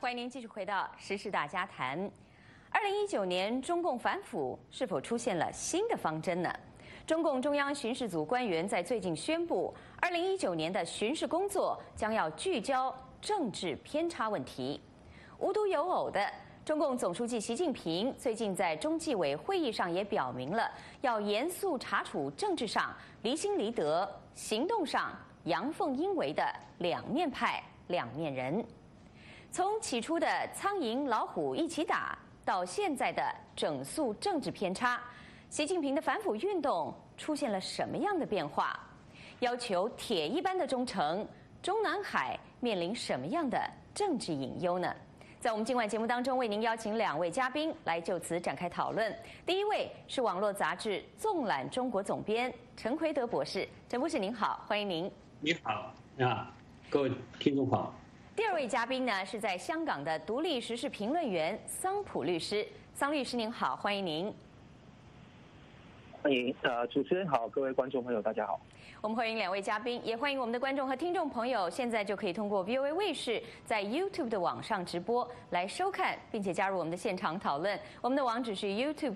欢迎您继续回到时事大家谈。2019年中共反腐是否出现了新的方针呢？中共中央巡视组官员在最近宣布，2019年的巡视工作将要聚焦政治偏差问题。无独有偶的，中共总书记习近平最近在中纪委会议上也表明了，要严肃查处政治上离心离德、行动上阳奉阴违的两面派、两面人。从起初的苍蝇老虎一起打，到现在的整肃政治偏差，习近平的反腐运动出现了什么样的变化？要求铁一般的忠诚，中南海面临什么样的政治隐忧呢？在我们今晚节目当中，为您邀请两位嘉宾来就此展开讨论。第一位是网络杂志《纵览中国》总编陈奎德博士，陈博士您好，欢迎您。 你好啊，各位听众好。 第二位嘉宾呢是在香港的独立时事评论员桑普律师，桑律师您好，欢迎您。 欢迎主持人好，各位观众朋友大家好。 我们欢迎两位嘉宾，也欢迎我们的观众和听众朋友，现在就可以通过 VOA 卫视在 YouTube 的网上直播来收看，并且加入我们的现场讨论。我们的网址是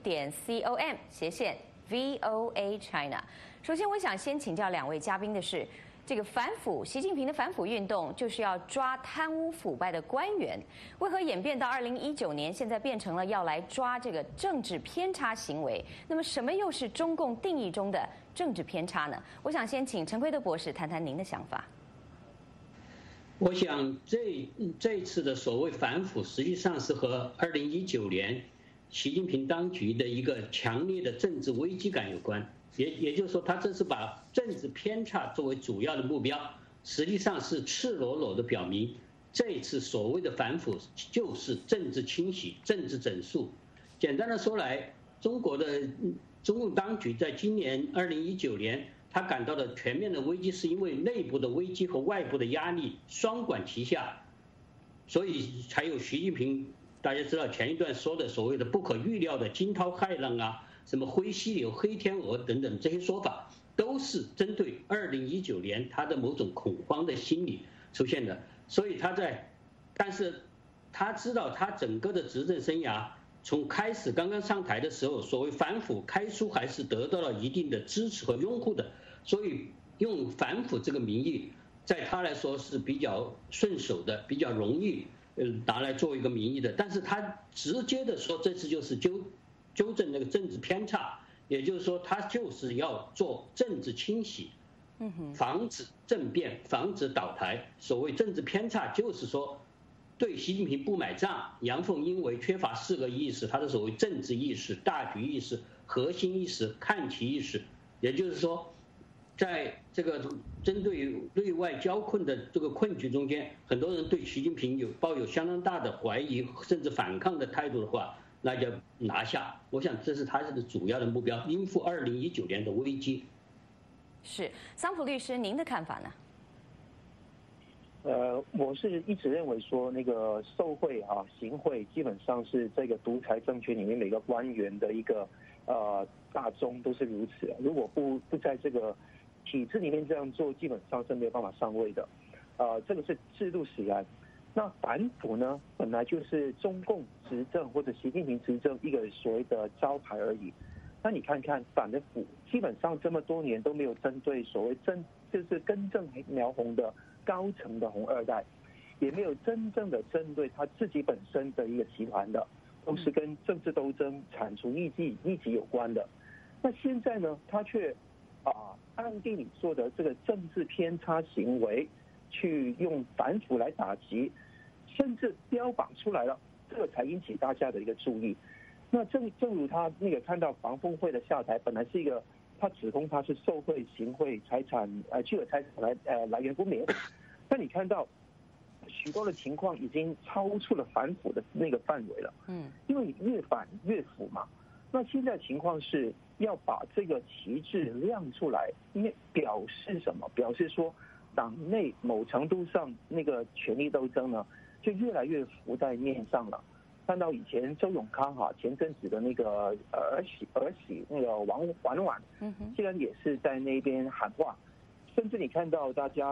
youtube.com/VOA China。首先，我想先请教两位嘉宾的是，这个反腐，习近平的反腐运动就是要抓贪污腐败的官员，为何演变到2019年，现在变成了要来抓这个政治偏差行为？那么什么又是中共定义中的政治偏差呢？我想先请陈奎德博士谈谈您的想法。 我想这一次的所谓反腐，实际上是和2019年习近平当局的一个强烈的政治危机感有关。也就是说，他这是把政治偏差作为主要的目标，实际上是赤裸裸的表明，这一次所谓的反腐就是政治清洗、政治整肃。简单的说来，中共当局在今年2019年，他感到的全面的危机，是因为内部的危机和外部的压力双管齐下，所以才有习近平大家知道前一段说的所谓的不可预料的惊涛骇浪啊。什么灰犀牛、黑天鹅等等这些说法，都是针对2019年他的某种恐慌的心理出现的。所以但是他知道他整个的执政生涯从开始刚刚上台的时候，所谓反腐开出还是得到了一定的支持和拥护的，所以用反腐这个名义，在他来说是比较顺手的，比较容易拿来做一个名义的。但是他直接的说，这次就是纠正那个政治偏差，也就是说，他就是要做政治清洗，防止政变，防止倒台。所谓政治偏差，就是说对习近平不买账，阳奉阴违，缺乏4个意识，他的所谓政治意识、大局意识、核心意识、看齐意识。也就是说，在这个针对内外交困的这个困局中间，很多人对习近平抱有相当大的怀疑，甚至反抗的态度的话，那就拿下。我想这是他的主要的目标，应付2019年的危机。 是桑普律师，您的看法呢？ 我是一直认为说，那个受贿行贿基本上是这个独裁政权里面每个官员的一个大宗都是如此。如果不在这个体制里面这样做，基本上是没有办法上位的。这个是制度使然。那反腐呢，本来就是中共执政或者习近平执政一个所谓的招牌而已。那你看看反的腐，基本上这么多年都没有针对所谓就是根正苗红的高层的红二代，也没有真正的针对他自己本身的一个集团的，都是跟政治斗争、铲除异己有关的。那现在呢，他却暗地里做的这个政治偏差行为，去用反腐来打击。甚至标榜出来了，这个才引起大家的一个注意。那正如他那个看到房凤会的下台，本来是一个他指控他是受贿、行贿、财产巨额财产来源不明，但你看到许多的情况已经超出了反腐的那个范围了。因为越反越腐嘛。那现在情况是要把这个旗帜亮出来，因为表示什么？表示说党内某程度上那个权力斗争呢，就越来越浮在面上了。看到以前周永康前阵子的那个儿媳那个婉婉，竟然也是在那边喊话，甚至你看到大家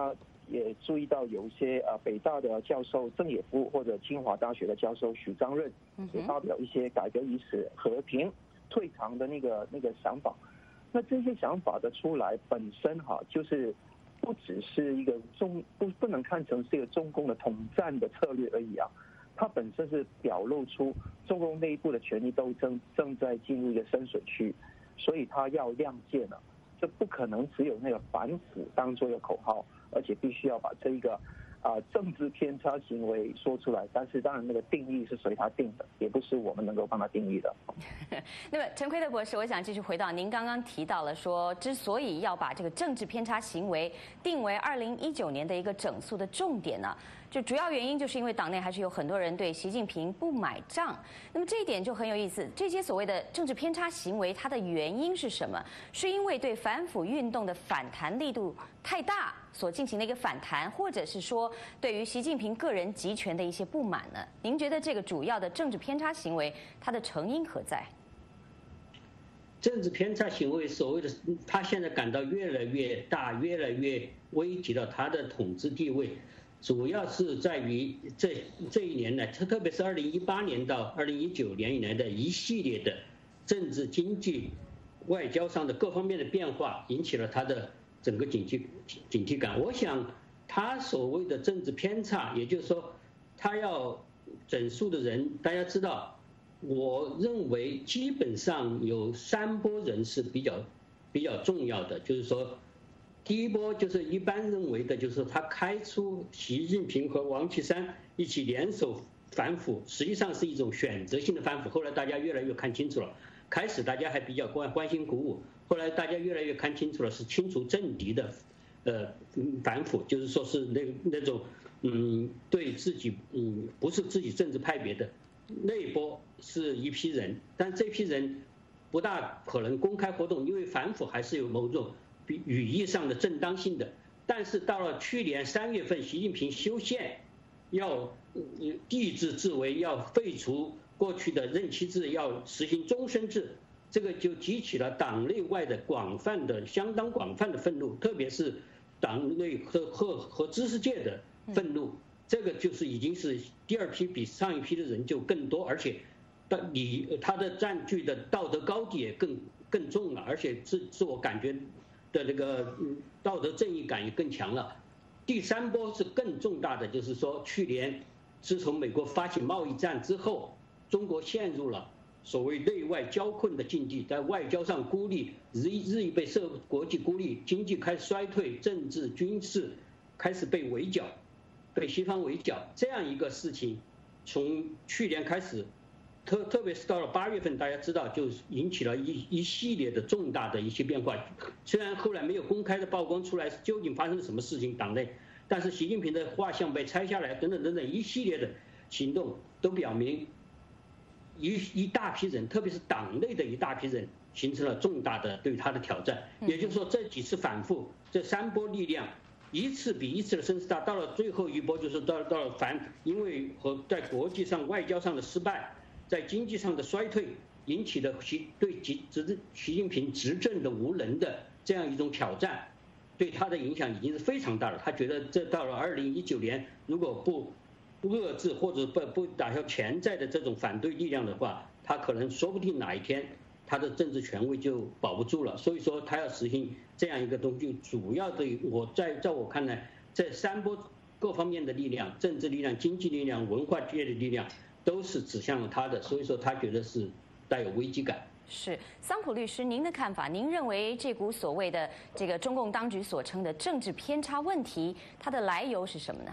也注意到有一些北大的教授郑也夫或者清华大学的教授许章任也发表一些改革以使和平退场的那个想法。那这些想法的出来本身就是不只是一个不能看成是一个中共的统战的策略而已啊，它本身是表露出中共内部的权力斗争正在进入一个深水区，所以它要亮剑了。这不可能只有那个反腐当做一个口号，而且必须要把这一个政治偏差行为说出来。但是当然那个定义是随他定的，也不是我们能够帮他定义的。 那么陈奎德博士，我想继续回到您刚刚提到了说，之所以要把这个政治偏差行为定为2019年的一个整肃的重点呢，就主要原因就是因为党内还是有很多人对习近平不买账。那么这一点就很有意思，这些所谓的政治偏差行为，它的原因是什么？是因为对反腐运动的反弹力度太大所进行的一个反弹，或者是说对于习近平个人集权的一些不满呢？您觉得这个主要的政治偏差行为，它的成因何在？ 政治偏差行为，所谓的他现在感到越来越大，越来越危及到他的统治地位，主要是在于这一年来，特别是2018年到2019年以来的一系列的政治、经济、外交上的各方面的变化，引起了他的整个警惕感。我想，他所谓的政治偏差，也就是说，他要整肃的人，大家知道。我认为基本上有3波人是比较重要的，就是说，第一波就是一般认为的，就是他开出习近平和王岐山一起联手反腐，实际上是一种选择性的反腐。后来大家越来越看清楚了，开始大家还比较欢欣鼓舞，后来大家越来越看清楚了，是清除政敌的反腐，就是说是那种对自己不是自己政治派别的。那一波是一批人，但这批人不大可能公开活动，因为反腐还是有某种语义上的正当性的。但是到了去年3月份，习近平修宪，要帝制自为，要废除过去的任期制，要实行终身制，这个就激起了党内外的相当广泛的愤怒，特别是党内和知识界的愤怒。这个就是已经是第2批比上一批的人就更多，而且他的占据的道德高地也更重了，而且自我感觉的那个道德正义感也更强了。第3波是更重大的，就是说去年自从美国发起贸易战之后，中国陷入了所谓内外交困的境地，在外交上孤立，日益被国际孤立，经济开始衰退，政治军事开始被围剿。被西方围剿这样一个事情，从去年开始，特别是到了8月份，大家知道就引起了一系列的重大的一些变化。虽然后来没有公开的曝光出来究竟发生了什么事情党内，但是习近平的画像被拆下来等等等等一系列的行动都表明，一大批人，特别是党内的一大批人，形成了重大的对他的挑战。也就是说，这几次反复，这3波力量。一次比一次的声势大，到了最后一波就是到了因为和在国际上外交上的失败，在经济上的衰退引起的对习近平执政的无能的这样一种挑战，对他的影响已经是非常大了。他觉得这到了2019年，如果不遏制或者不打消潜在的这种反对力量的话，他可能说不定哪一天他的政治权威就保不住了。所以说他要实行这样一个东西，主要的在我看来，这3波各方面的力量，政治力量、经济力量、文化界的力量，都是指向了他的，所以说他觉得是带有危机感。 是桑普律师，您的看法？您认为这股所谓的这个中共当局所称的政治偏差问题，它的来由是什么呢？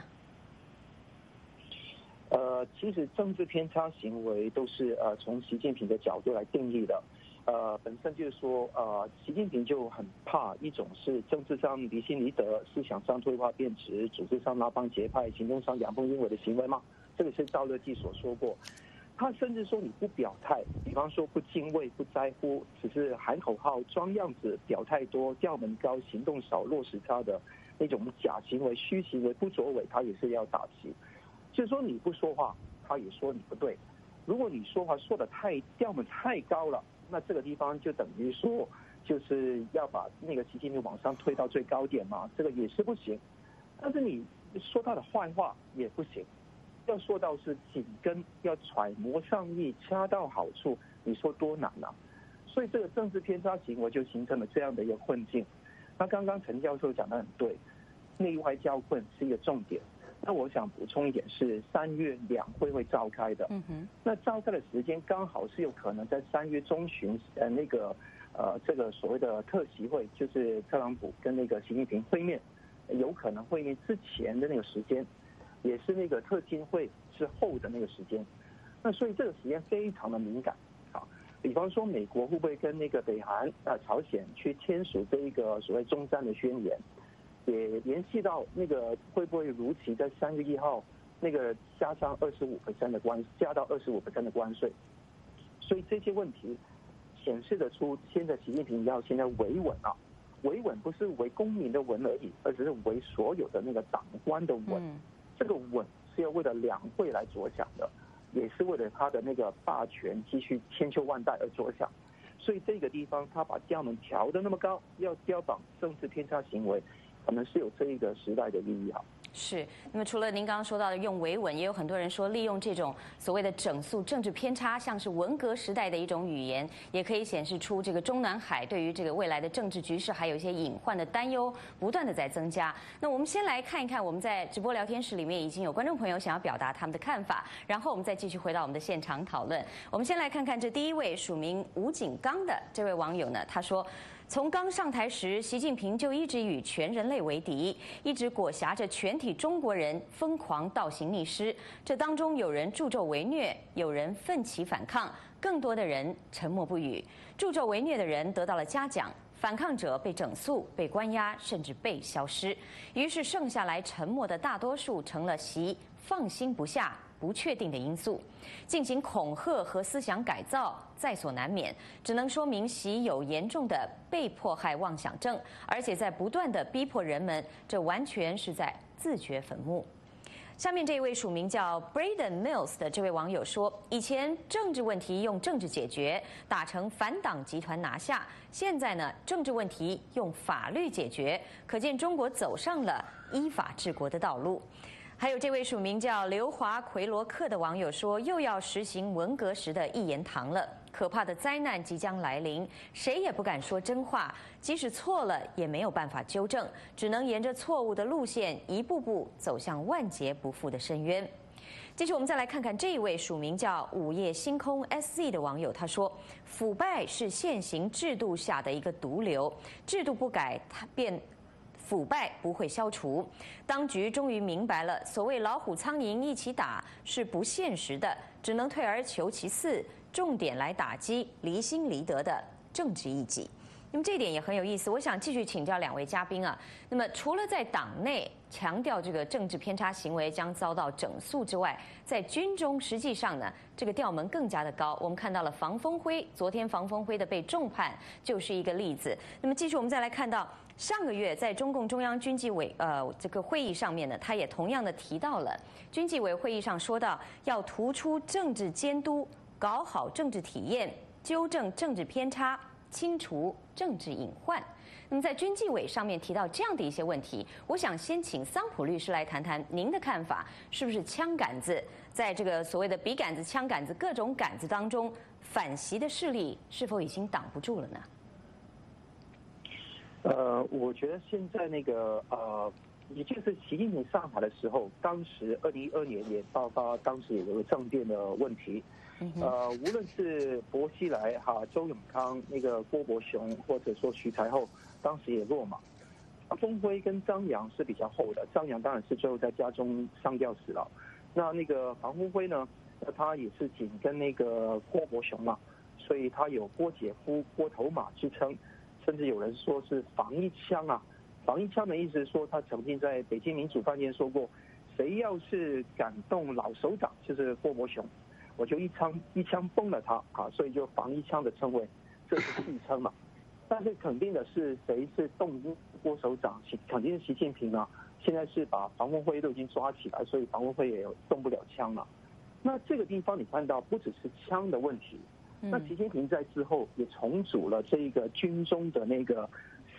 其实政治偏差行为都是从习近平的角度来定义的。本身就是说，习近平就很怕一种是政治上离心离德，思想上退化变质，组织上拉帮结派，行动上阳奉阴违的行为嘛。这个是赵乐际所说过。他甚至说你不表态，比方说不敬畏、不在乎，只是喊口号、装样子、表态多、调门高、行动少、落时差的那种假行为、虚行为、不作为，他也是要打击。就是说你不说话，他也说你不对。如果你说话说的调门太高了，那这个地方就等于说就是要把那个习近平往上推到最高点嘛，这个也是不行。 但是你说他的坏话也不行，要说到是紧跟，要揣摩上意，恰到好处，你说多难啊？所以这个政治偏差行为就形成了这样的一个困境。那刚刚陈教授讲得很对，内外交困是一个重点。那我想补充一点是，3月两会会召开的。那召开的时间刚好是有可能在3月中旬，这个所谓的特席会，就是特朗普跟那个习近平会面，有可能会面之前的那个时间，也是那个特金会之后的那个时间。那所以这个时间非常的敏感。比方说，美国会不会跟那个北韩朝鲜去签署这一个所谓中战的宣言，也联系到那个会不会如期在3月1号那个加上25%的加到25%的关税。所以这些问题显示得出，现在习近平要现在维稳啊，维稳不是为公民的稳而已，而只是为所有的那个党官的稳。这个稳是要为了两会来着想的。也是为了他的那个霸权继续千秋万代而着想，所以这个地方他把调门调得那么高，要标榜政治偏差行为，可能是有这一个时代的意义哈。 是，那么除了您刚刚说到的用维稳，也有很多人说利用这种所谓的整肃政治偏差，像是文革时代的一种语言，也可以显示出这个中南海对于这个未来的政治局势还有一些隐患的担忧不断的在增加。那我们先来看一看，我们在直播聊天室里面已经有观众朋友想要表达他们的看法，然后我们再继续回到我们的现场讨论。我们先来看看这第一位署名吴景刚的这位网友呢，他说，从刚上台时，习近平就一直与全人类为敌，一直裹挟着全体中国人疯狂倒行逆施。这当中有人助纣为虐，有人奋起反抗，更多的人沉默不语。助纣为虐的人得到了嘉奖，反抗者被整肃、被关押，甚至被消失。于是剩下来沉默的大多数成了习放心不下、不确定的因素，进行恐吓和思想改造在所难免，只能说明习有严重的被迫害妄想症，而且在不断的逼迫人们，这完全是在自掘坟墓。下面这一位署名叫 Braden Mills 的这位网友说，以前政治问题用政治解决，打成反党集团拿下，现在呢，政治问题用法律解决，可见中国走上了依法治国的道路。还有这位署名叫刘华奎罗克的网友说，又要实行文革时的一言堂了，可怕的灾难即将来临，谁也不敢说真话，即使错了也没有办法纠正，只能沿着错误的路线一步步走向万劫不复的深渊。接着我们再来看看这一位署名叫午夜星空 SZ 的网友，他说，腐败是现行制度下的一个毒瘤，制度不改它便腐败不会消除。当局终于明白了，所谓老虎苍蝇一起打是不现实的，只能退而求其次，重点来打击离心离德的政治异己。那么这一点也很有意思，我想继续请教两位嘉宾啊。那么除了在党内强调这个政治偏差行为将遭到整肃之外，在军中实际上呢，这个调门更加的高。我们看到了房峰辉，昨天房峰辉的被重判就是一个例子。那么继续我们再来看到，上个月在中共中央军纪委这个会议上面呢，他也同样的提到了军纪委会议上说到要突出政治监督，搞好政治体验，纠正政治偏差，清除政治隐患。那么在军纪委上面提到这样的一些问题，我想先请桑普律师来谈谈您的看法，是不是枪杆子在这个所谓的笔杆子、枪杆子各种杆子当中，反习的势力是否已经挡不住了呢？ 我觉得现在那个也就是习近平上台的时候，当时2012年也爆发，当时也有个政变的问题。无论是薄熙来周永康、那个郭伯雄，或者说徐才厚，当时也落马。峰辉跟张扬是比较后的，张扬当然是最后在家中上吊死了。那个房峰辉呢，他也是紧跟那个郭伯雄嘛，所以他有郭姐夫、郭头马之称，甚至有人说是防一枪啊。防一枪的意思是说，他曾经在北京民主饭店说过，谁要是敢动老首长，就是郭伯雄，我就一枪崩了他所以就防一枪的称谓，这是戏称嘛。但是肯定的是，谁是动郭首长，肯定是习近平啊。现在是把房峰辉都已经抓起来，所以房峰辉也动不了枪了。那这个地方你看到，不只是枪的问题，那习近平在之后也重组了这个军中的那个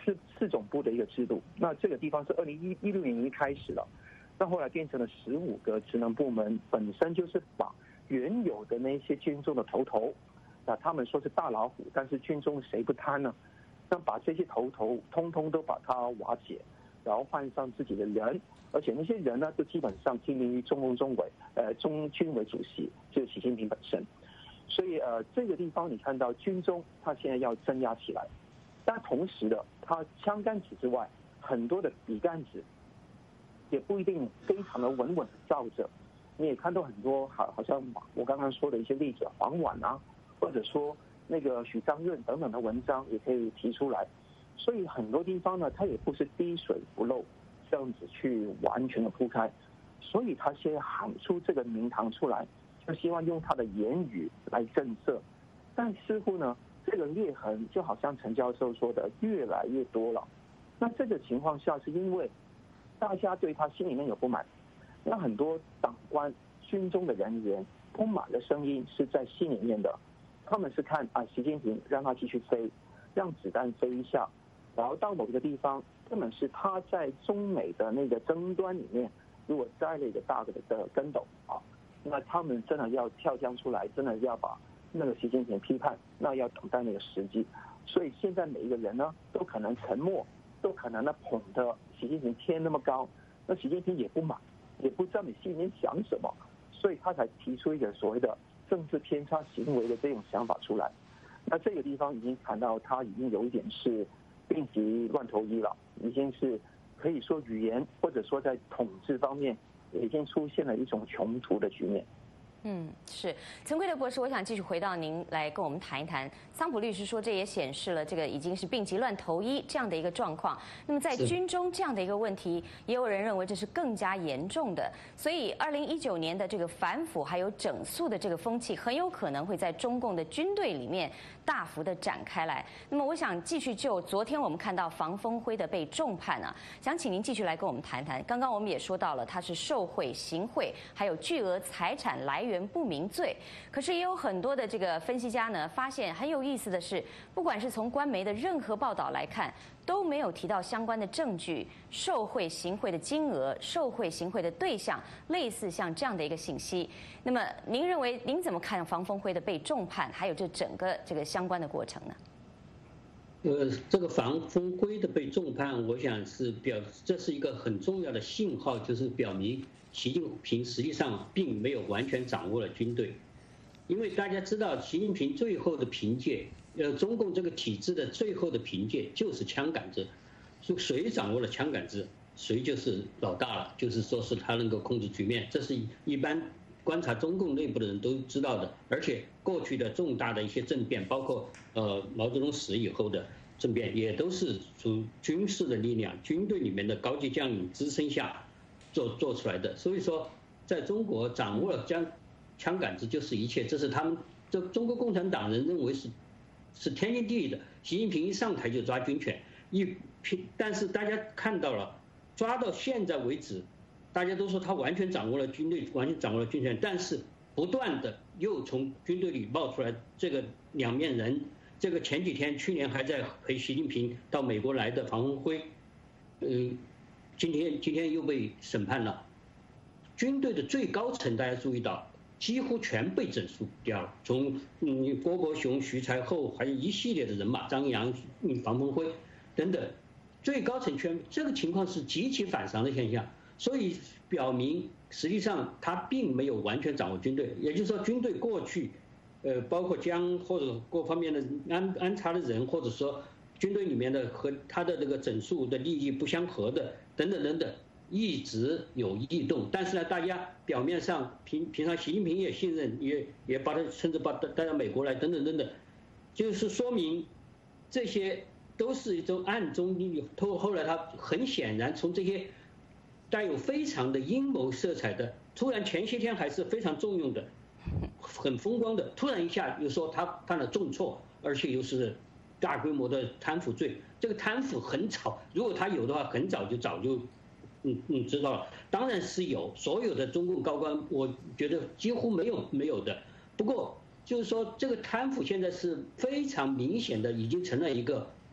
四种部的一个制度。那这个地方是2016年已经开始了，那后来变成了15个职能部门，本身就是把原有的那些军中的头，那他们说是大老虎，但是军中谁不贪呢？那把这些头通通都把它瓦解，然后换上自己的人，而且那些人呢，都基本上听命于中共中军委主席，就是习近平本身。所以这个地方你看到军中他现在要镇压起来，但同时的他枪杆子之外，很多的笔杆子也不一定非常的稳稳的照着。你也看到很多好像我刚刚说的一些例子，黄婉啊，或者说那个许章润等等的文章也可以提出来。所以很多地方呢，它也不是滴水不漏这样子去完全的铺开，所以他先喊出这个名堂出来，就希望用他的言语来震慑。但似乎呢，这个裂痕就好像陈教授说的越来越多了。那这个情况下是因为大家对他心里面有不满，那很多党官军中的人员不满的声音是在心里面的，他们是看习近平让他继续飞，让子弹飞一下，然后到某个地方根本是他在中美的那个争端里面如果栽了一个大的跟斗那他们真的要跳江出来，真的要把那个习近平批判，那要等待那个时机。所以现在每一个人呢都可能沉默，都可能呢捧着习近平天那么高，那习近平也不满，也不知道你心里面想什么，所以他才提出一个所谓的政治偏差行为的这种想法出来。那这个地方已经看到他已经有一点是病急乱投医了，已经是可以说语言或者说在统治方面已经出现了一种穷途的局面。 是陈奎德博士，我想继续回到您来跟我们谈一谈。桑普律师说，这也显示了这个已经是病急乱投医这样的一个状况。那么在军中这样的一个问题，也有人认为这是更加严重的。所以2019年的这个反腐还有整肃的这个风气，很有可能会在中共的军队里面大幅的展开来。那么我想继续就昨天我们看到房峰辉的被重判想请您继续来跟我们谈谈。刚刚我们也说到了，他是受贿、行贿，还有巨额财产来源不明罪。可是也有很多的这个分析家呢，发现很有意思的是，不管是从官媒的任何报道来看，都没有提到相关的证据、受贿行贿的金额、受贿行贿的对象，类似像这样的一个信息。那么您认为您怎么看房峰辉的被重判，还有这整个这个相关的过程呢？ 这个房峰辉的被重判，我想这是一个很重要的信号，就是表明习近平实际上并没有完全掌握了军队，因为大家知道，习近平最后的凭借，中共这个体制的最后的凭借就是枪杆子，说谁掌握了枪杆子，谁就是老大了，就是说是他能够控制局面，这是一般观察中共内部的人都知道的。而且过去的重大的一些政变，包括毛泽东死以后的政变，也都是从军事的力量、军队里面的高级将领支撑下做出来的。所以说，在中国掌握了枪杆子就是一切，这是他们中国共产党人认为是天经地义的。习近平一上台就抓军权，但是大家看到了，抓到现在为止，大家都说他完全掌握了军队，完全掌握了军权，但是不断的又从军队里冒出来这个两面人。这个前几天去年还在陪习近平到美国来的房峰辉，今天又被审判了。军队的最高层大家注意到，几乎全被整肃掉了，从郭伯雄、徐才厚，还有一系列的人马，张扬、房峰辉等等，最高层这个情况是极其反常的现象，所以表明实际上他并没有完全掌握军队，也就是说军队过去，包括或者各方面的安插的人，或者说军队里面的和他的这个整肃的利益不相合的等等等等，一直有异动。但是呢，大家表面上平常习近平也信任，也把他甚至把他带到美国来等等等等，就是说明这些都是一种暗中利益。后来他很显然从这些带有非常的阴谋色彩的，突然前些天还是非常重用的。很风光的，突然一下又说他犯了重错，而且又是大规模的贪腐罪。这个贪腐很早，如果他有的话，很早就知道了。当然是有，所有的中共高官，我觉得几乎没有的。不过就是说，这个贪腐现在是非常明显的，已经成了一个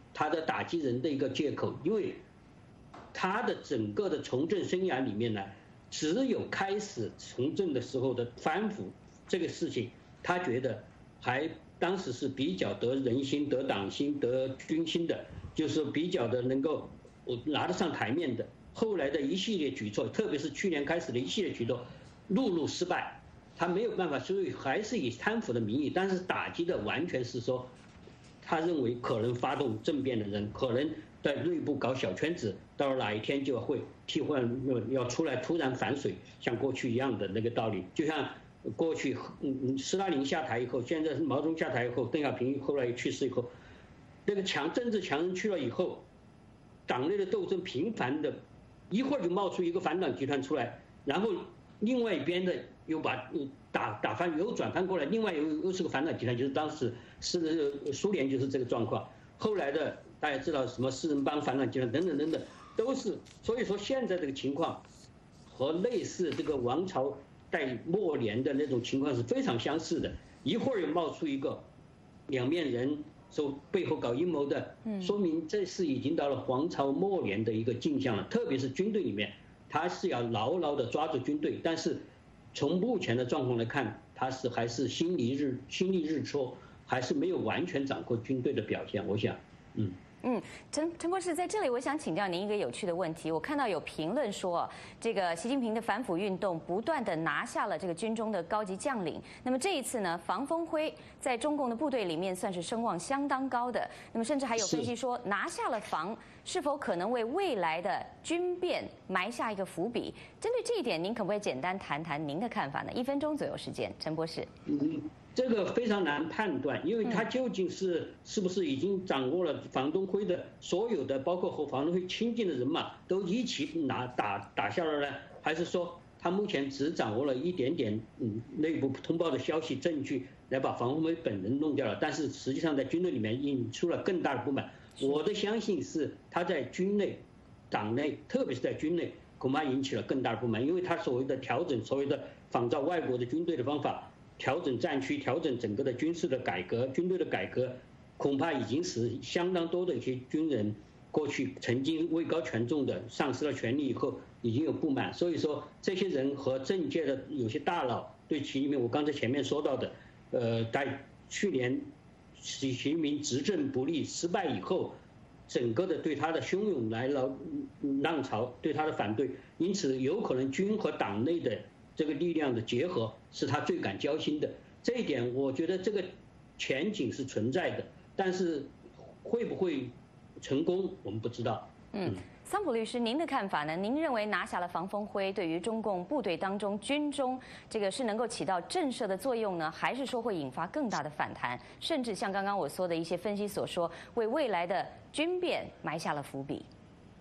他的打击人的一个借口，因为他的整个的从政生涯里面呢，只有开始从政的时候的反腐这个事情，他觉得当时是比较得人心、得党心、得军心的，就是比较的能够拿得上台面的。后来的一系列举措，特别是去年开始的一系列举措，陆路失败，他没有办法，所以还是以贪腐的名义，但是打击的完全是说，他认为可能发动政变的人，可能在内部搞小圈子，到了哪一天就会替换要出来突然反水，像过去一样的那个道理。就像过去斯大林下台以后，现在是毛泽东下台以后，邓小平后来去世以后，那个政治强人去了以后，党内的斗争频繁的，一会儿就冒出一个反党集团出来，然后另外一边的又把打翻，又转翻过来，另外又是个反党集团，就是当时苏联就是这个状况。后来的大家知道什么四人帮、反党集团等等等等，都是。所以说现在这个情况和类似这个王朝代末年的那种情况是非常相似的，一会儿又冒出一个两面人说背后搞阴谋的，说明这是已经到了皇朝末年的一个镜像了。特别是军队里面，他是要牢牢的抓住军队，但是从目前的状况来看，他还是心力日出，还是没有完全掌控军队的表现。我想， 陈博士，在这里我想请教您一个有趣的问题。我看到有评论说，这个习近平的反腐运动不断地拿下了这个军中的高级将领。那么这一次呢，房峰辉在中共的部队里面算是声望相当高的。那么甚至还有分析说，拿下了房是否可能为未来的军变埋下一个伏笔？针对这一点，您可不可以简单谈谈您的看法呢？1分钟左右时间，陈博士。 这个非常难判断，因为他究竟是不是已经掌握了房东辉的所有的，包括和房东辉亲近的人马都一起打下来呢？还是说他目前只掌握了一点点内部通报的消息证据来把房东辉本人弄掉了？但是实际上在军队里面引出了更大的不满。我的相信是他在军内、党内，特别是在军内，恐怕引起了更大的不满，因为他所谓的调整，所谓的仿照外国的军队的方法。调整战区，调整整个的军事的改革，军队的改革，恐怕已经使相当多的一些军人，过去曾经位高权重的，丧失了权力以后，已经有不满。所以说，这些人和政界的有些大佬对习近平，我刚才前面说到的，在去年习近平执政不力失败以后，整个的对他的汹涌来了浪潮，对他的反对，因此有可能军和党内的这个力量的结合是他最敢交心的，这一点我觉得这个前景是存在的，但是会不会成功我们不知道。 桑普律师，您的看法呢？您认为拿下了房峰辉对于中共部队当中军中这个是能够起到震慑的作用呢，还是说会引发更大的反弹，甚至像刚刚我说的一些分析所说，为未来的军变埋下了伏笔？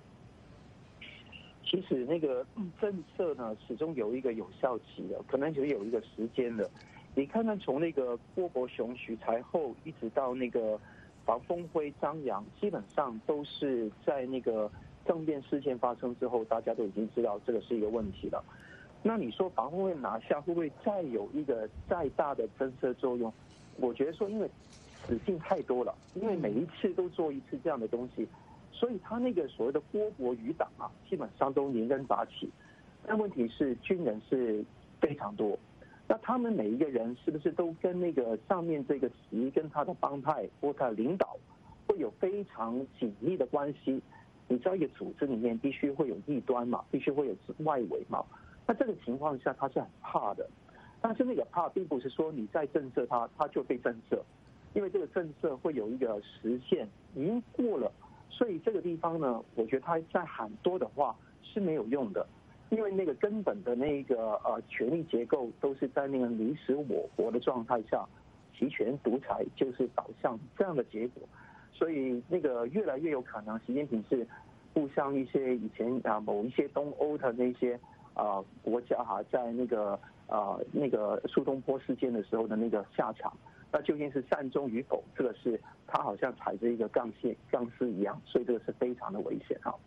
其实那个政策呢，始终有一个有效期的，可能就有一个时间的。你看看从那个郭伯雄、许才厚，一直到那个房峰辉、张扬，基本上都是在那个政变事件发生之后，大家都已经知道这个是一个问题了。那你说房峰辉拿下，会不会再有一个再大的震慑作用？我觉得说，因为死境太多了，因为每一次都做一次这样的东西。所以他那个所谓的郭伯余党啊，基本上都连根拔起。但问题是军人是非常多，那他们每一个人是不是都跟那个上面这个习跟他的帮派或他的领导会有非常紧密的关系？你知道一个组织里面必须会有异端嘛，必须会有外围嘛。那这个情况下他是很怕的，但是那个怕并不是说你在震慑他，他就被震慑，因为这个震慑会有一个时限，已经过了。所以这个地方呢，我觉得他再喊多的话是没有用的，因为那个根本的那个权力结构都是在那个你死我活的状态下，集权独裁就是导向这样的结果。所以那个越来越有可能，习近平是不像一些以前某一些东欧的那些国家在那个苏东坡事件的时候的那个下场。那究竟是善终与否，这个是他好像踩着一个钢丝一样，所以这个是非常的危险哈。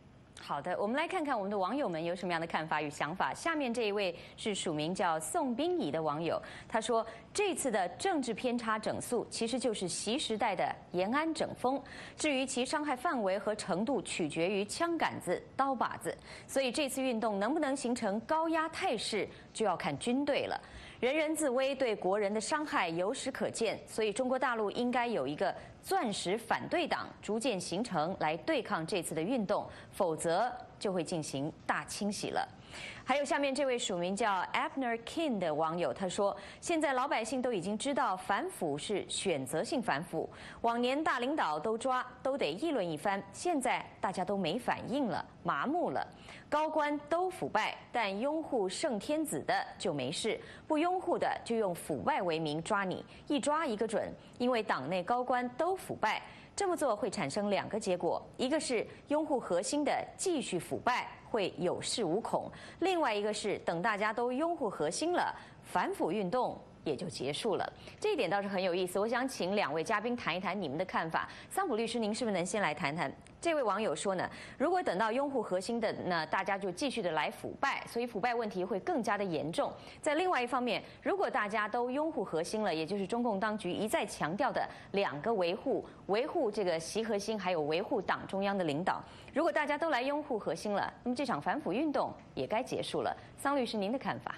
好的，我们来看看我们的网友们有什么样的看法与想法。下面这一位是署名叫宋冰怡的网友，他说：“这次的政治偏差整肃，其实就是习时代的延安整风。至于其伤害范围和程度，取决于枪杆子、刀把子。所以这次运动能不能形成高压态势，就要看军队了。人人自危，对国人的伤害有史可见。所以中国大陆应该有一个钻石反对党，逐渐形成来对抗这次的运动，否则就会进行大清洗了。”还有下面这位署名叫 Abner King 的网友，他说：“现在老百姓都已经知道反腐是选择性反腐，往年大领导都抓都得议论一番，现在大家都没反应了，麻木了。高官都腐败，但拥护圣天子的就没事，不拥护的就用腐败为名抓你，一抓一个准。因为党内高官都腐败，这么做会产生2个结果，一个是拥护核心的继续腐败，会有恃无恐；另外一个是等大家都拥护核心了，反腐运动也就结束了。这一点倒是很有意思，我想请2位嘉宾谈一谈你们的看法。桑普律师，您是不是能先来谈谈？这位网友说呢，如果等到拥护核心的呢，大家就继续的来腐败，所以腐败问题会更加的严重。在另外一方面，如果大家都拥护核心了，也就是中共当局一再强调的2个维护这个习核心，还有维护党中央的领导，如果大家都来拥护核心了，那么这场反腐运动也该结束了。桑律师，您的看法？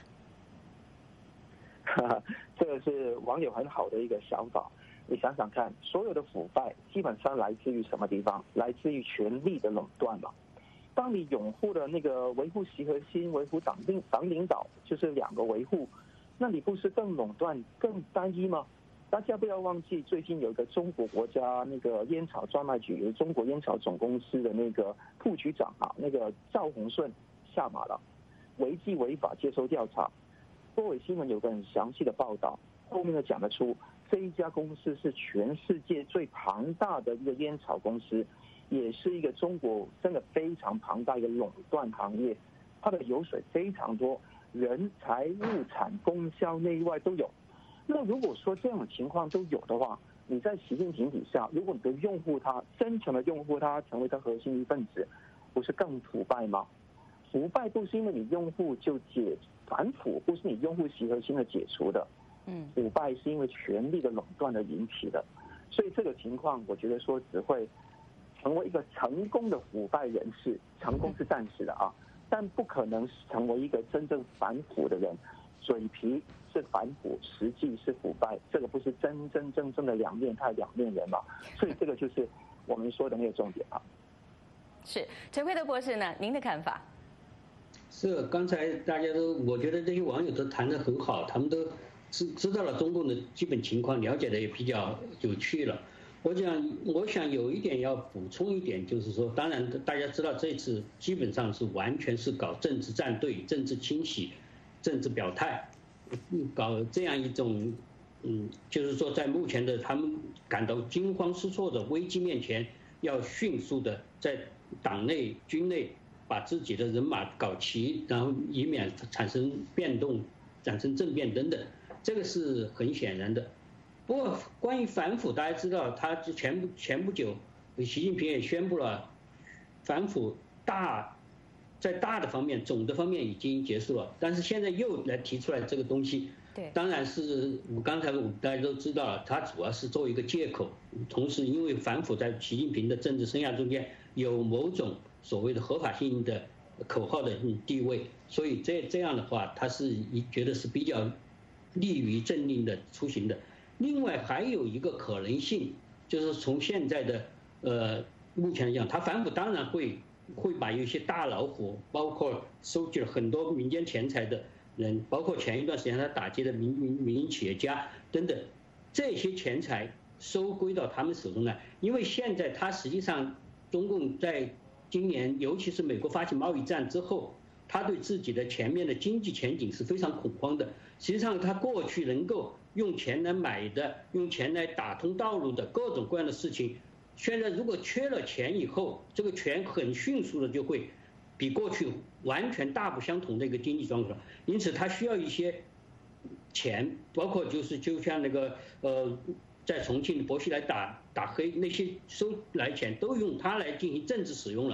这个是网友很好的一个想法。你想想看，所有的腐败基本上来自于什么地方？来自于权力的垄断嘛。当你拥护的那个维护习核心、维护党领导，就是2个维护，那你不是更垄断、更单一吗？大家不要忘记，最近有一个中国国家那个烟草专卖局，中国烟草总公司的那个副局长啊，那个赵宏顺下马了，违纪违法接受调查。多维新闻有个很详细的报道，后面就讲得出，这一家公司是全世界最庞大的一个烟草公司，也是一个中国真的非常庞大一个垄断行业，它的油水非常多，人财物产供销内外都有。那如果说这样的情况都有的话，你在习近平底下，如果你都拥护他，真诚的拥护他，成为他核心一份子，不是更腐败吗？腐败不是因为你拥护就反腐，不是你拥护习核心的解除的。腐败是因为权力的垄断而引起的。所以这个情况，我觉得说只会成为一个成功的腐败人士，成功是暂时的啊，但不可能成为一个真正反腐的人。嘴皮是反腐，实际是腐败，这个不是真正的两面人嘛。所以这个就是我们说的那个重点啊。 是陈奎德博士呢？您的看法？ 是，刚才大家都，我觉得这些网友都谈得很好，他们都知道了中共的基本情况，了解的也比较有趣了。我想有一点要补充一点，就是说，当然大家知道这次基本上是完全是搞政治站队、政治清洗、政治表态，搞这样一种，就是说在目前的他们感到惊慌失措的危机面前，要迅速的在党内、军内把自己的人马搞齐，然后以免产生变动、产生政变等等，这个是很显然的。不过关于反腐，大家知道，他前不久，习近平也宣布了，反腐在大的方面、总的方面已经结束了，但是现在又来提出来这个东西， 对， 当然是刚才大家都知道了，它主要是作为一个借口，同时因为反腐在习近平的政治生涯中间有某种所谓的合法性的口号的地位，所以这样的话，他是觉得是比较利于政令的出行的。另外还有一个可能性，就是从现在的目前来讲，他反腐当然会把有些大老虎，包括收集了很多民间钱财的人，包括前一段时间他打击的民营企业家等等，这些钱财收归到他们手中来。因为现在他实际上中共在今年，尤其是美国发起贸易战之后，他对自己的前面的经济前景是非常恐慌的。实际上他过去能够用钱来买的、用钱来打通道路的各种各样的事情，现在如果缺了钱以后，这个钱很迅速的就会比过去完全大不相同的一个经济状况，因此他需要一些钱，包括就像那个在重庆的薄熙来打黑那些收来钱都用它来进行政治使用了。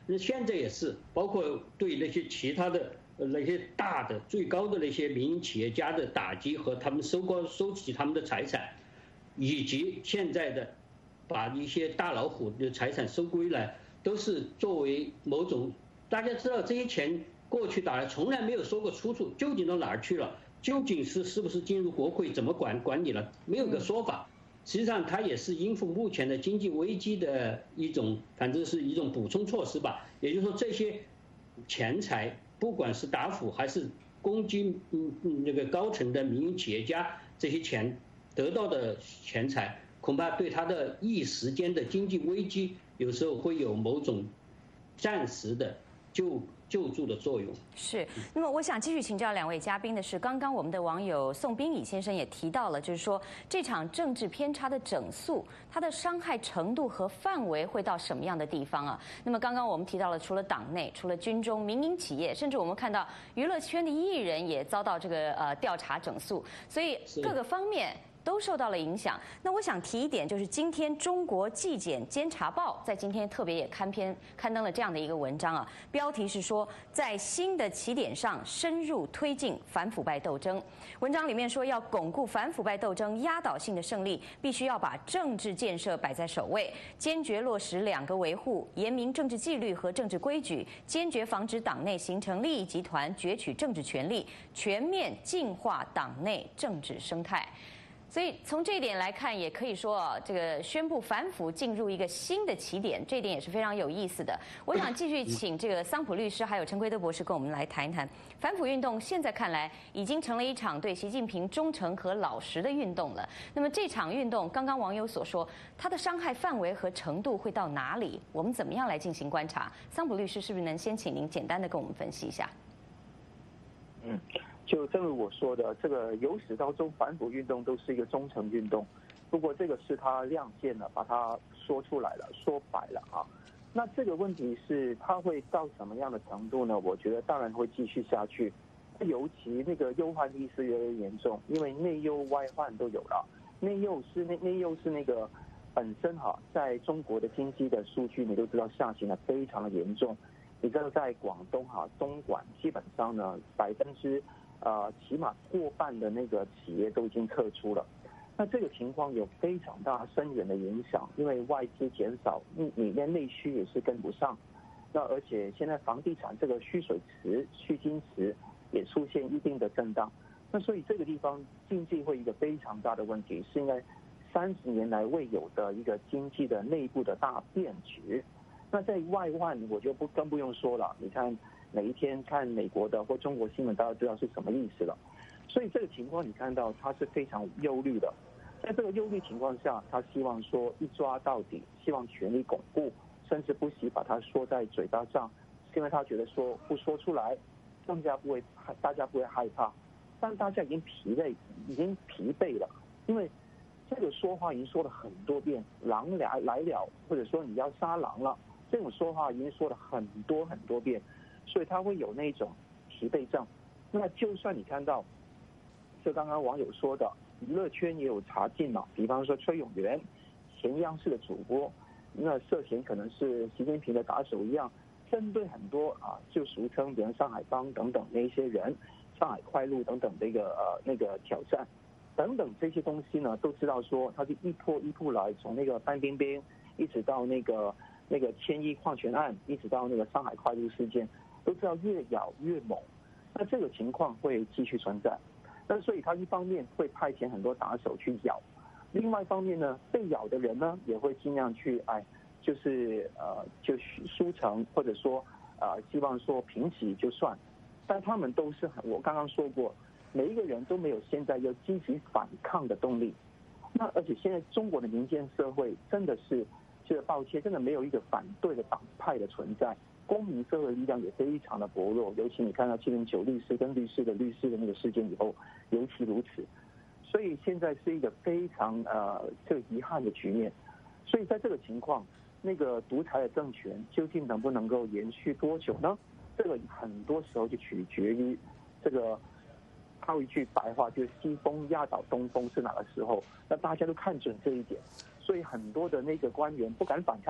那现在也是，包括对那些其他的那些大的最高的那些民营企业家的打击和他们收起他们的财产，以及现在的把一些大老虎的财产收归来，都是作为某种大家知道这些钱过去打来从来没有说过出处，究竟到哪儿去了？究竟是不是进入国会，怎么管理了？没有个说法。实际上，它也是应付目前的经济危机的一种，反正是一种补充措施吧。也就是说，这些钱财，不管是打虎还是攻击那个高层的民营企业家，这些钱得到的钱财，恐怕对他的一时间的经济危机，有时候会有某种暂时的救助的作用。 是，那么我想继续请教两位嘉宾的是，刚刚我们的网友宋彬乙先生也提到了，就是说这场政治偏差的整肃，它的伤害程度和范围会到什么样的地方啊？那么刚刚我们提到了，除了党内，除了军中、民营企业，甚至我们看到娱乐圈的艺人也遭到这个调查整肃，所以各个方面都受到了影响。那我想提一点，就是今天中国纪检监察报在今天特别也刊登了这样的一个文章啊，标题是说在新的起点上深入推进反腐败斗争。文章里面说，要巩固反腐败斗争压倒性的胜利，必须要把政治建设摆在首位，坚决落实2个维护，严明政治纪律和政治规矩，坚决防止党内形成利益集团攫取政治权力，全面净化党内政治生态。所以从这一点来看，也可以说啊，这个宣布反腐进入一个新的起点，这一点也是非常有意思的。我想继续请这个桑普律师还有陈奎德博士跟我们来谈一谈，反腐运动现在看来已经成了一场对习近平忠诚和老实的运动了。那么这场运动，刚刚网友所说，它的伤害范围和程度会到哪里？我们怎么样来进行观察？桑普律师是不是能先请您简单的跟我们分析一下？ 就正如我说的，这个由始到终反腐运动都是一个忠诚运动，不过这个是他亮剑了，把它说出来了，说白了啊。那这个问题是它会到什么样的程度呢？我觉得当然会继续下去，尤其那个忧患意识越来越严重，因为内忧外患都有了。内忧是那个本身在中国的经济的数据你都知道下行的非常的严重。你知道在广东东莞基本上呢起码过半的那个企业都已经撤出了，那这个情况有非常大深远的影响，因为外资减少，里面内需也是跟不上，那而且现在房地产这个蓄水池、蓄金池也出现一定的震荡，那所以这个地方经济会一个非常大的问题，是因为30年来未有的一个经济的内部的大变局。那在外患我就更不用说了，你看每一天看美国的或中国新闻，大家知道是什么意思了。所以这个情况你看到他是非常忧虑的，在这个忧虑情况下，他希望说一抓到底，希望权力巩固，甚至不惜把它说在嘴巴上，因为他觉得说不说出来，大家不会害怕，但大家已经疲惫了，因为这个说话已经说了很多遍，狼来了，或者说你要杀狼了，这种说话已经说了很多遍，所以他会有那种疲惫症。那就算你看到，就刚刚网友说的，娱乐圈也有查禁嘛，比方说崔永元，前央视的主播，那涉嫌可能是习近平的打手一样，针对很多就俗称比如上海帮等等那一些人，上海快路等等的一个那个挑战。等等这些东西呢，都知道说它是一步来，从那个范冰冰一直到那个千亿矿权案，一直到那个上海快路事件，都知道越咬越猛。那这个情况会继续存在。那所以他一方面会派遣很多打手去咬，另外一方面呢，被咬的人呢也会尽量去就输成，或者说希望说平息就算。但他们都是我刚刚说过。每一个人都没有现在要积极反抗的动力，那而且现在中国的民间社会真的是，抱歉，真的没有一个反对的党派的存在，公民社会力量也非常的薄弱，尤其你看到709律师跟律师的那个事件以后，尤其如此，所以现在是一个非常遗憾的局面，所以在这个情况，那个独裁的政权究竟能不能够延续多久呢？这个很多时候就取决于这个。套一句白话，就是西风压倒东风是哪个时候？那大家都看准这一点，所以很多的那个官员不敢反抗，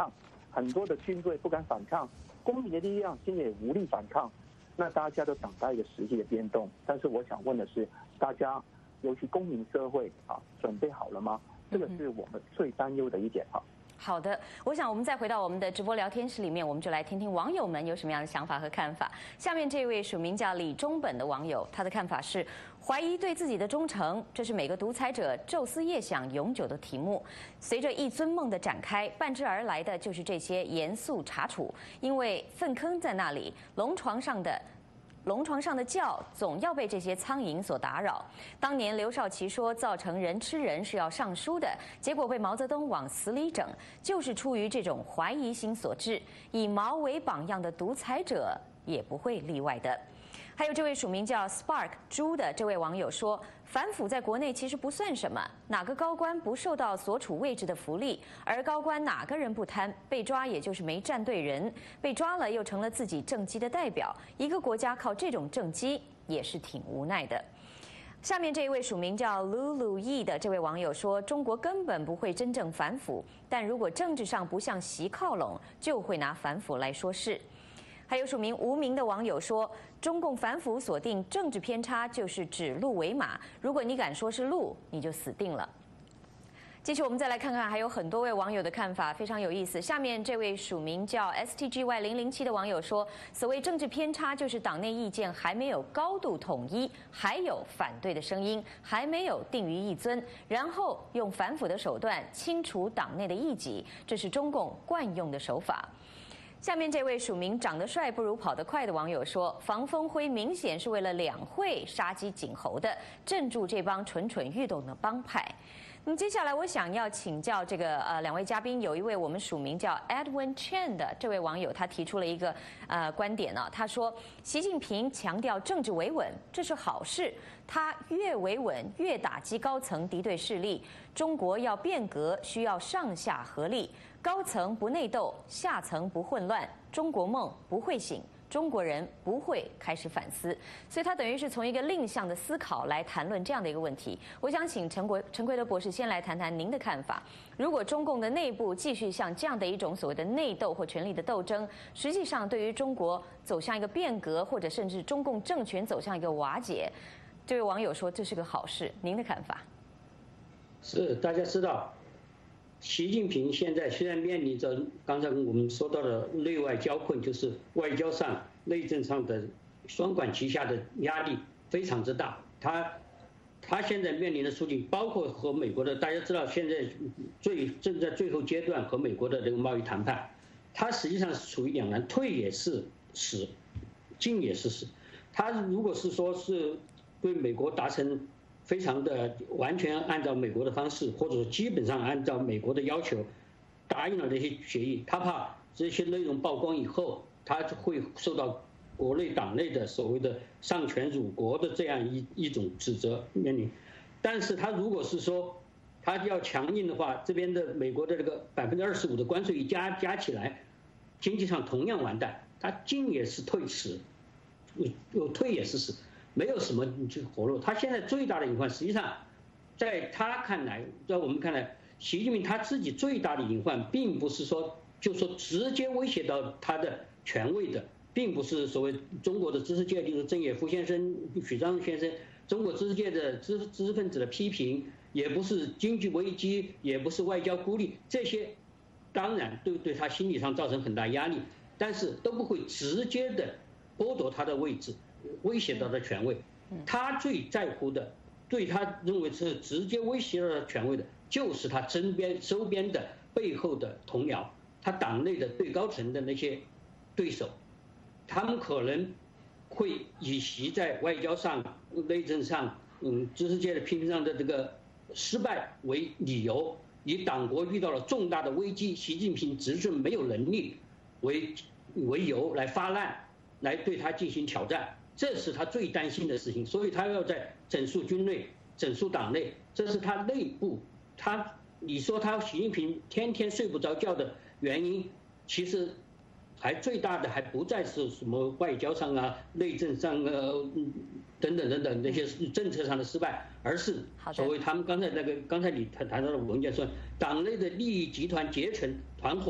很多的军队不敢反抗，公民的力量现在也无力反抗，那大家都等待一个实际的变动。但是我想问的是，大家尤其公民社会准备好了吗？这个是我们最担忧的一点哈。 好的，我想我们再回到我们的直播聊天室里面，我们就来听听网友们有什么样的想法和看法。下面这位署名叫李中本的网友，他的看法是：怀疑对自己的忠诚，这是每个独裁者昼思夜想永久的题目。随着一尊梦的展开，伴之而来的就是这些严肃查处，因为粪坑在那里，龙床上的觉总要被这些苍蝇所打扰。当年刘少奇说造成人吃人是要上书的，结果被毛泽东往死里整，就是出于这种怀疑心所致。以毛为榜样的独裁者也不会例外的。还有这位署名叫 Spark 猪的这位网友说，反腐在国内其实不算什么，哪个高官不受到所处位置的福利？而高官哪个人不贪？被抓也就是没站对人，被抓了又成了自己政绩的代表。一个国家靠这种政绩也是挺无奈的。下面这一位署名叫 Lulu E 的这位网友说，中国根本不会真正反腐，但如果政治上不向习靠拢，就会拿反腐来说事。还有署名无名的网友说，中共反腐锁定政治偏差就是指鹿为马，如果你敢说是鹿，你就死定了。继续，我们再来看看还有很多位网友的看法，非常有意思。下面这位署名叫 STGY007 的网友说，所谓政治偏差就是党内意见还没有高度统一，还有反对的声音，还没有定于一尊，然后用反腐的手段清除党内的异己，这是中共惯用的手法。下面这位署名长得帅不如跑得快的网友说，防风辉明显是为了两会杀鸡儆猴的，镇住这帮蠢蠢欲动的帮派。那么接下来我想要请教这个两位嘉宾，有一位我们署名叫 Edwin Chen 的这位网友，他提出了一个观点呢，他说习近平强调政治维稳，这是好事，他越维稳越打击高层敌对势力。中国要变革，需要上下合力，高层不内斗，下层不混乱，中国梦不会醒，中国人不会开始反思。所以他等于是从一个另向的思考来谈论这样的一个问题。我想请陈奎德博士先来谈谈您的看法。如果中共的内部继续像这样的一种所谓的内斗或权力的斗争，实际上对于中国走向一个变革，或者甚至中共政权走向一个瓦解，这位网友说这是个好事，您的看法？ 是，大家知道，习近平现在虽然面临着刚才我们说到的内外交困，就是外交上、内政上的双管齐下的压力非常之大。他现在面临的处境，包括和美国的，大家知道现在正在最后阶段和美国的这个贸易谈判，他实际上是处于两难，退也是死，进也是死。他如果是说是对美国达成非常的完全按照美国的方式，或者说基本上按照美国的要求答应了这些协议，他怕这些内容曝光以后，他会受到国内党内的所谓的丧权辱国的这样一种指责面临。但是他如果是说他要强硬的话，这边的美国的这个25%的关税一加起来，经济上同样完蛋，他进也是退死，退也是死。没有什么去活路。他现在最大的隐患，实际上，在他看来，在我们看来，习近平他自己最大的隐患，并不是说，就是说直接威胁到他的权威的，并不是所谓中国的知识界，例如郑也夫先生、许章先生，中国知识界的知识分子的批评，也不是经济危机，也不是外交孤立，这些当然对他心理上造成很大压力，但是都不会直接的剥夺他的位置。威胁到的权威，他最在乎的，对他认为是直接威胁到的权威的，就是他周边的背后的同僚，他党内的最高层的那些对手，他们可能会以其在外交上、内政上、知识界的批评上的这个失败为理由，以党国遇到了重大的危机，习近平执政没有能力为由来发难，来对他进行挑战。这是他最担心的事情，所以他要在整肃军内、整肃党内，这是他内部。你说他习近平天天睡不着觉的原因，其实最大的还不再是什么外交上啊、内政上等等那些政策上的失败，而是所谓他们刚才你谈到的文件说，党内的利益集团结成团伙，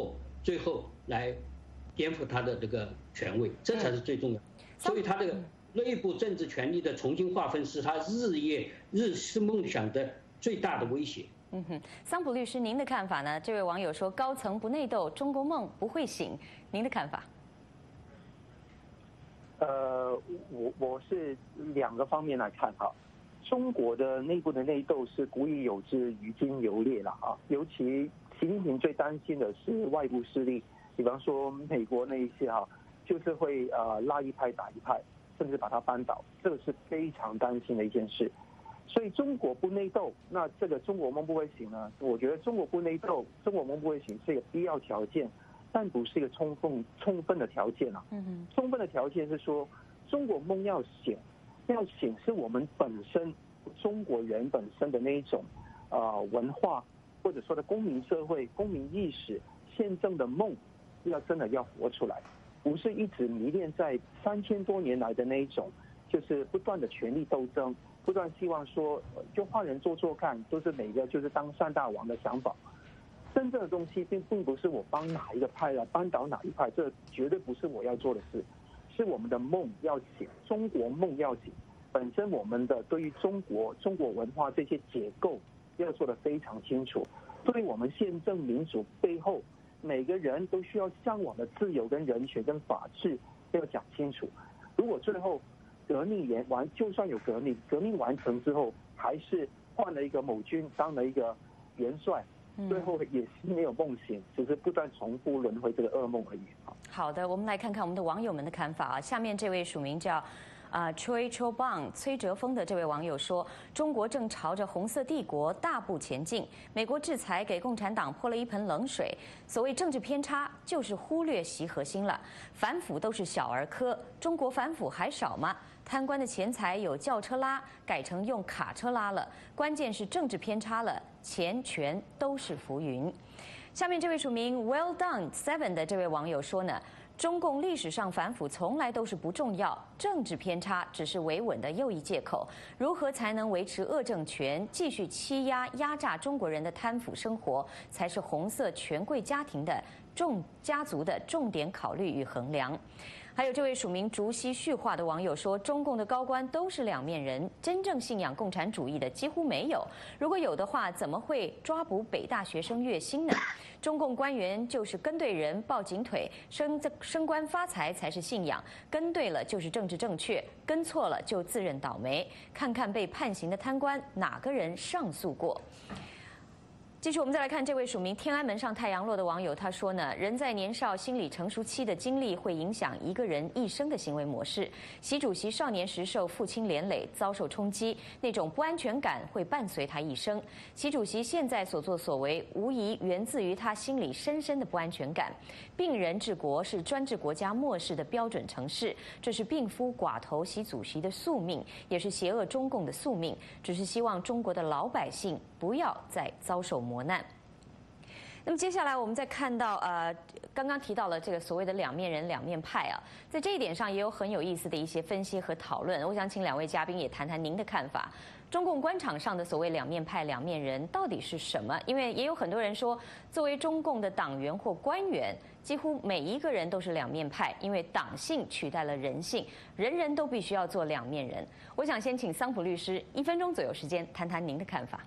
最后来颠覆他的这个权威，这才是最重要的。所以他这个内部政治权力的重新划分是他日式梦想的最大的威胁。 桑普律师，您的看法呢？这位网友说，高层不内斗，中国梦不会醒。您的看法？ 我是2个方面来看哈。中国的内部的内斗是古已有之，于今犹烈了啊。尤其习近平最担心的是外部势力，比方说美国那一些哈，就是会拉一派打一派，甚至把它扳倒，这个是非常担心的一件事。所以中国不内斗，那这个中国梦不会醒呢？我觉得中国不内斗，中国梦不会醒是一个必要条件，但不是一个充分的条件啊。充分的条件是说，中国梦要醒是我们本身中国人本身的那一种文化，或者说的公民社会、公民意识、宪政的梦，真的要活出来，不是一直迷恋在3000多年来的那一种，就是不断的权力斗争。不断希望说，就换人做看，都是每个就是当善大王的想法。真正的东西并不是我帮哪一个派来扳倒哪一派，这绝对不是我要做的事。是我们的梦要醒，中国梦要醒。本身我们的对于中国文化这些结构要做得非常清楚。对于我们宪政民主背后，每个人都需要向往的自由跟人权跟法治要讲清楚。如果最后革命就算有革命完成之后，还是换了一个某军当了一个元帅，最后也是没有梦醒，只是不断重复轮回这个噩梦而已。 好的，我们来看看我们的网友们的看法啊。下面这位署名叫崔哲峰的这位网友说，中国正朝着红色帝国大步前进，美国制裁给共产党泼了一盆冷水。所谓政治偏差，就是忽略其核心了。反腐都是小儿科，中国反腐还少吗？贪官的钱财有轿车拉，改成用卡车拉了。关键是政治偏差了，钱权都是浮云。下面这位署名 Well Done 7的这位网友说呢，中共历史上反腐从来都是不重要，政治偏差只是维稳的又一借口。如何才能维持恶政权，继续欺压压榨中国人的贪腐生活，才是红色权贵家族的重点考虑与衡量。还有这位署名竹溪续话的网友说，中共的高官都是两面人，真正信仰共产主义的几乎没有。如果有的话，怎么会抓捕北大学生月薪呢？中共官员就是跟对人抱紧腿，升官发财才是信仰，跟对了就是政治正确，跟错了就自认倒霉。看看被判刑的贪官，哪个人上诉过？继续，我们再来看这位署名天安门上太阳落的网友，他说呢，人在年少心理成熟期的经历会影响一个人一生的行为模式。习主席少年时受父亲连累，遭受冲击，那种不安全感会伴随他一生。习主席现在所作所为，无疑源自于他心里深深的不安全感。病人治国是专制国家漠视的标准程式，这是病夫寡头习主席的宿命，也是邪恶中共的宿命。只是希望中国的老百姓不要再遭受磨难。那么接下来我们再看到刚刚提到了这个所谓的两面人两面派啊，在这一点上也有很有意思的一些分析和讨论。我想请两位嘉宾也谈谈您的看法。中共官场上的所谓两面派两面人到底是什么？因为也有很多人说，作为中共的党员或官员，几乎每一个人都是两面派，因为党性取代了人性，人人都必须要做两面人。我想先请桑普律师1分钟左右时间谈谈您的看法。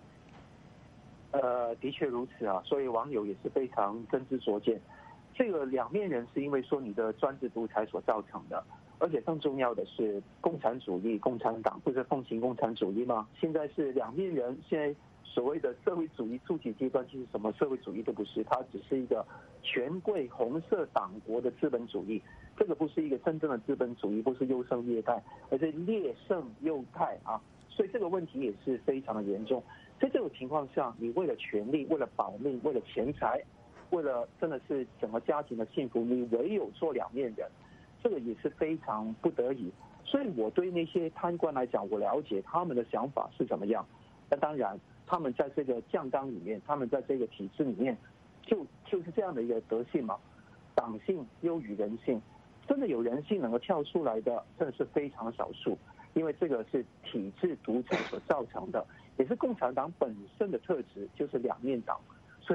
的确如此啊，所以网友也是非常真知灼见。这个两面人是因为说你的专制独裁所造成的，而且更重要的是，共产主义、共产党不是奉行共产主义吗？现在是两面人，现在所谓的社会主义初级阶段，其实什么社会主义都不是，它只是一个权贵红色党国的资本主义。这个不是一个真正的资本主义，不是优胜劣汰，而是劣胜优汰啊！所以这个问题也是非常的严重。在这种情况下，你为了权力、为了保命、为了钱财、为了真的是整个家庭的幸福，你唯有做两面人，这个也是非常不得已。所以我对那些贪官来讲，我了解他们的想法是怎么样。那当然，他们在这个酱缸里面，他们在这个体制里面，就是这样的一个德性嘛。党性优于人性，真的有人性能够跳出来的，真的是非常少数。因为这个是体制独裁所造成的，也是共产党本身的特质，就是两面党。所以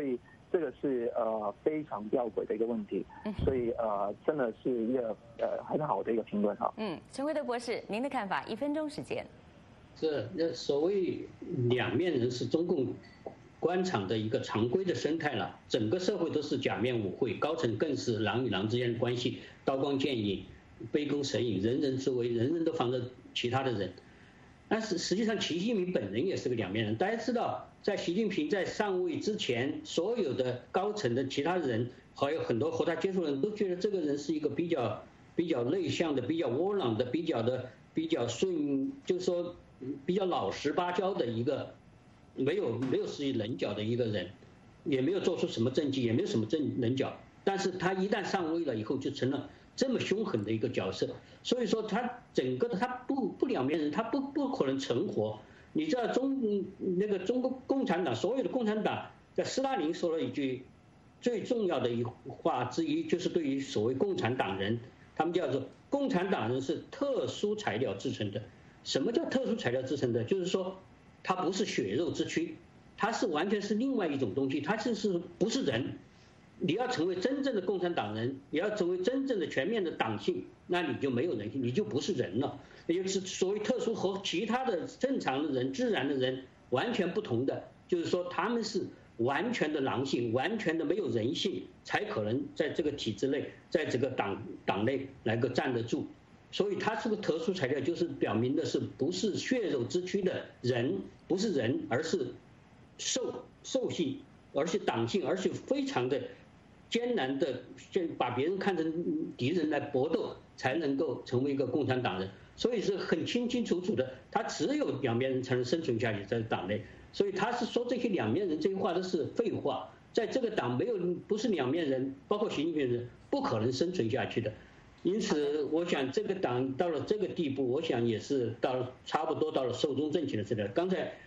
这个是非常吊诡的一个问题，所以真的是一个很好的一个评论哈。 陈辉德博士，您的看法？1分钟时间。 这所谓两面人是中共官场的一个常规的生态了，整个社会都是假面舞会，高层更是狼与狼之间的关系，刀光剑影，杯弓蛇影，人人自危，人人都防着其他的人。但是实际上，习近平本人也是个两面人。大家知道，在习近平在上位之前，所有的高层的其他人，还有很多和他接触的人都觉得这个人是一个比较内向的、比较窝囊的、比较顺，就是说比较老实巴交的一个，没有实际棱角的一个人，也没有做出什么政绩，也没有什么棱角。但是他一旦上位了以后，就成了这么凶狠的一个角色。所以说他整个的他不两面人，他不可能成活。你知道中国共产党，所有的共产党，在斯大林说了一句最重要的一话之一，就是对于所谓共产党人，他们叫做共产党人是特殊材料制成的。什么叫特殊材料制成的？就是说它不是血肉之躯，它是完全是另外一种东西，它就是不是人。你要成为真正的共产党人，你要成为真正的全面的党性，那你就没有人性，你就不是人了。也就是所谓特殊和其他的正常的人、自然的人完全不同的，就是说他们是完全的狼性，完全的没有人性，才可能在这个体制内，在这个党内来个站得住。所以它是个特殊材料，就是表明的是不是血肉之躯的人，不是人，而是兽性，而是党性，而且非常的艰难的把别人看成敌人来搏斗，才能够成为一个共产党人。所以是很清清楚楚的，他只有两面人才能生存下去在党内。所以他是说这些两面人这些话都是废话，在这个党不是两面人，包括习近平人不可能生存下去的。因此，我想这个党到了这个地步，我想也是差不多到了寿终正寝的时代。刚才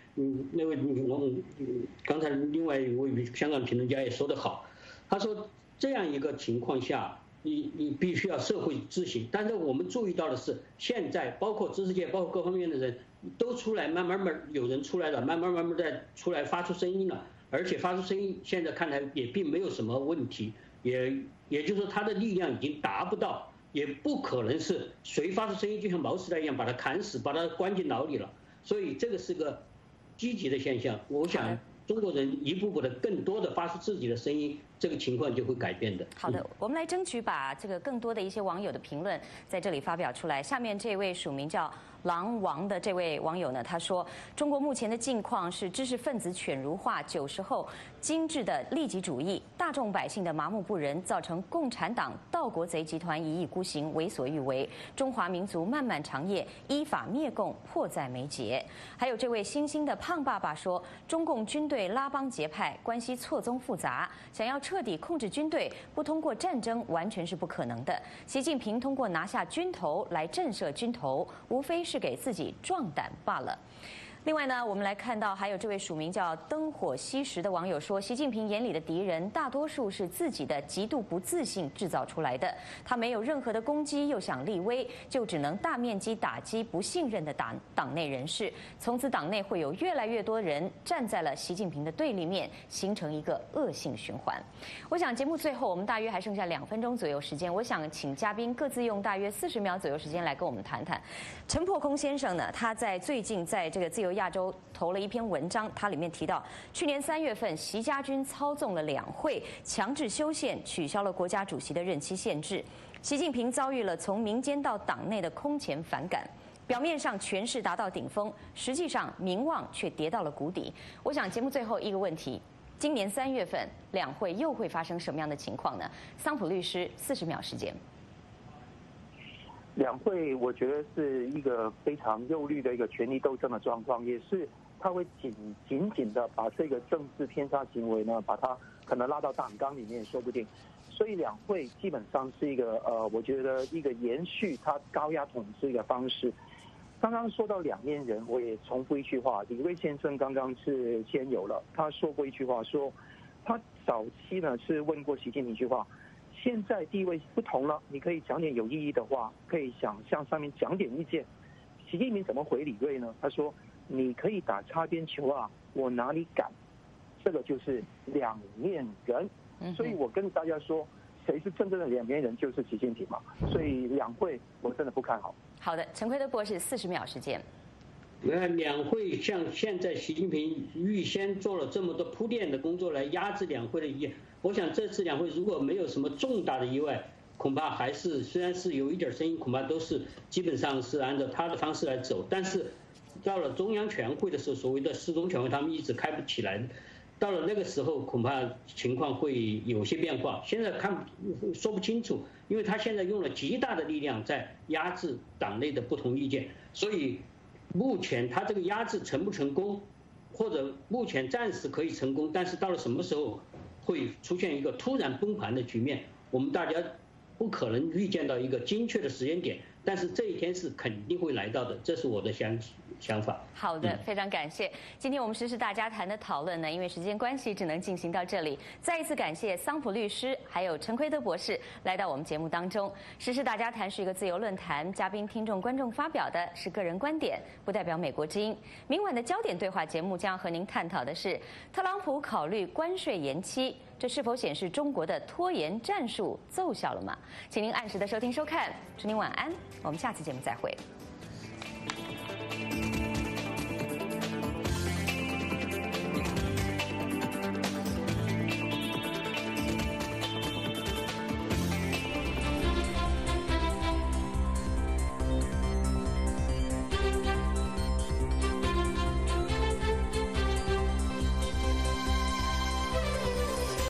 刚才另外一位香港评论家也说得好，他说这样一个情况下，你必须要社会自省。但是我们注意到的是，现在包括知识界，包括各方面的人都出来，慢慢有人出来了，慢慢在出来发出声音了，而且发出声音现在看来也并没有什么问题，也就是说他的力量已经达不到。也不可能是谁发出声音就像毛时代一样把他砍死，把他关进牢里了。所以这个是个积极的现象。我想中国人一步步的更多的发出自己的声音，这个情况就会改变的。 好的，我们来争取把这个更多的一些网友的评论在这里发表出来。下面这位署名叫狼王的这位网友呢，他说：中国目前的境况是知识分子犬儒化，90后精致的利己主义，大众百姓的麻木不仁，造成共产党盗国贼集团一意孤行，为所欲为，中华民族漫漫长夜依法灭共迫在眉睫。还有这位星星的胖爸爸说：中共军队拉帮结派，关系错综复杂，想要彻底控制军队，不通过战争完全是不可能的。习近平通过拿下军头来震慑军头，无非是给自己壮胆罢了。另外呢，我们来看到还有这位署名叫灯火惜时的网友说，习近平眼里的敌人大多数是自己的极度不自信制造出来的，他没有任何的攻击，又想立威，就只能大面积打击不信任的党内人士，从此党内会有越来越多人站在了习近平的对立面，形成一个恶性循环。我想节目最后我们大约还剩下2分钟左右时间，我想请嘉宾各自用大约40秒左右时间来跟我们谈谈。陈破空先生呢，他最近在这个自由亚洲投了一篇文章，它里面提到，去年3月份，习家军操纵了两会，强制修宪，取消了国家主席的任期限制。习近平遭遇了从民间到党内的空前反感，表面上权势达到顶峰，实际上民望却跌到了谷底。我想节目最后一个问题，今年3月份两会又会发生什么样的情况呢？桑普律师，40秒时间。 两会我觉得是一个非常忧虑的一个权力斗争的状况，也是他会紧紧的把这个政治偏差行为呢，把它可能拉到党纲里面说不定。所以两会基本上是一个我觉得一个延续他高压统治一个方式。刚刚说到两面人，我也重复一句话，李卫先生刚刚是先有了，他说过一句话，说他早期呢是问过习近平一句话，现在地位不同了，你可以讲点有意义的话，可以想向上面讲点意见。习近平怎么回李锐呢？他说：“你可以打擦边球啊，我哪里敢？” 这个就是两面人。所以我跟大家说，谁是真正的两面人，就是习近平嘛。所以两会我真的不看好。 好的，陈奎德博士，40秒时间。 两会像现在习近平预先做了这么多铺垫的工作来压制两会的意义，我想这次两会如果没有什么重大的意外，恐怕还是虽然是有一点声音，恐怕都是基本上是按照他的方式来走。但是到了中央全会的时候，所谓的四中全会，他们一直开不起来。到了那个时候，恐怕情况会有些变化。现在说不清楚，因为他现在用了极大的力量在压制党内的不同意见，所以目前他这个压制成不成功，或者目前暂时可以成功，但是到了什么时候会出现一个突然崩盘的局面，我们大家不可能预见到一个精确的时间点，但是这一天是肯定会来到的，这是我的想法。 好的，非常感谢。今天我们时事大家谈的讨论呢，因为时间关系只能进行到这里。再一次感谢桑普律师还有陈奎德博士来到我们节目当中。时事大家谈是一个自由论坛，嘉宾、听众、观众发表的是个人观点，不代表美国之音。明晚的焦点对话节目将和您探讨的是特朗普考虑关税延期，这是否显示中国的拖延战术奏效了吗？请您按时的收听收看，祝您晚安，我们下次节目再会。